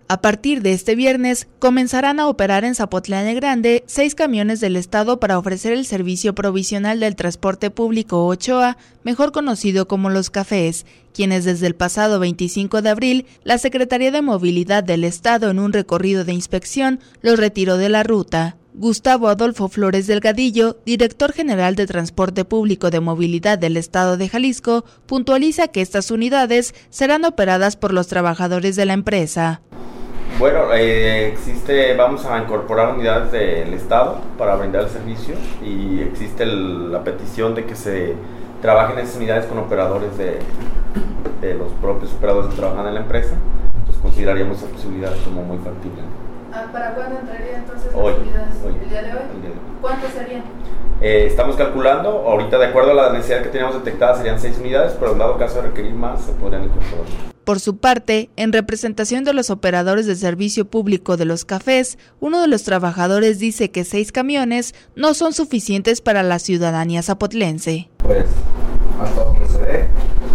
A partir de este viernes, comenzarán a operar en Zapotlán el Grande 6 camiones del Estado para ofrecer el servicio provisional del transporte público Ochoa, mejor conocido como los cafés, quienes desde el pasado 25 de abril, la Secretaría de Movilidad del Estado en un recorrido de inspección los retiró de la ruta. Gustavo Adolfo Flores Delgadillo, director general de Transporte Público de Movilidad del Estado de Jalisco, puntualiza que estas unidades serán operadas por los trabajadores de la empresa. Bueno, vamos a incorporar unidades del Estado para brindar el servicio y existe la petición de que se trabajen esas unidades con operadores de los propios operadores que trabajan en la empresa. Entonces consideraríamos esa posibilidad como muy factible. ¿Para cuándo entraría entonces las unidades? ¿El día de hoy? ¿Cuántas serían? Estamos calculando, ahorita de acuerdo a la necesidad que teníamos detectada serían 6 unidades, pero en dado caso de requerir más se podrían incorporar. Por su parte, en representación de los operadores de servicio público de los cafés, uno de los trabajadores dice que 6 camiones no son suficientes para la ciudadanía zapotlense. Pues, hasta donde se ve,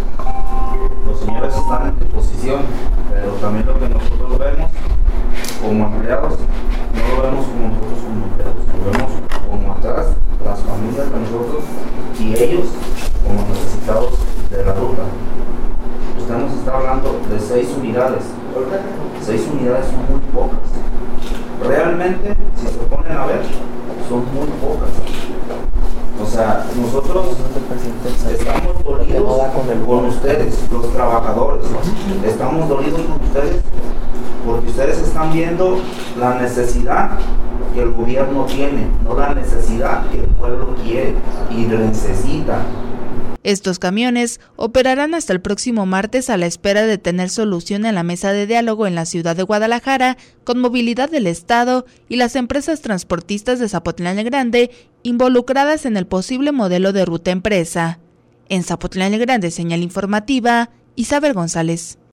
los señores están en disposición, pero también lo que nosotros vemos como empleados, no lo vemos como nosotros como empleados, lo vemos como atrás, las familias de nosotros y ellos como necesitados de la ruta. Usted nos está hablando de 6 unidades. 6 unidades son muy pocas. Realmente, si se ponen a ver, son muy pocas. O sea, nosotros estamos dolidos con ustedes, los trabajadores. Estamos dolidos con ustedes porque ustedes están viendo la necesidad que el gobierno tiene, no la necesidad que el pueblo quiere y necesita. Estos camiones operarán hasta el próximo martes a la espera de tener solución en la mesa de diálogo en la ciudad de Guadalajara con Movilidad del Estado y las empresas transportistas de Zapotlán el Grande involucradas en el posible modelo de ruta empresa. En Zapotlán el Grande, señal informativa, Isabel González.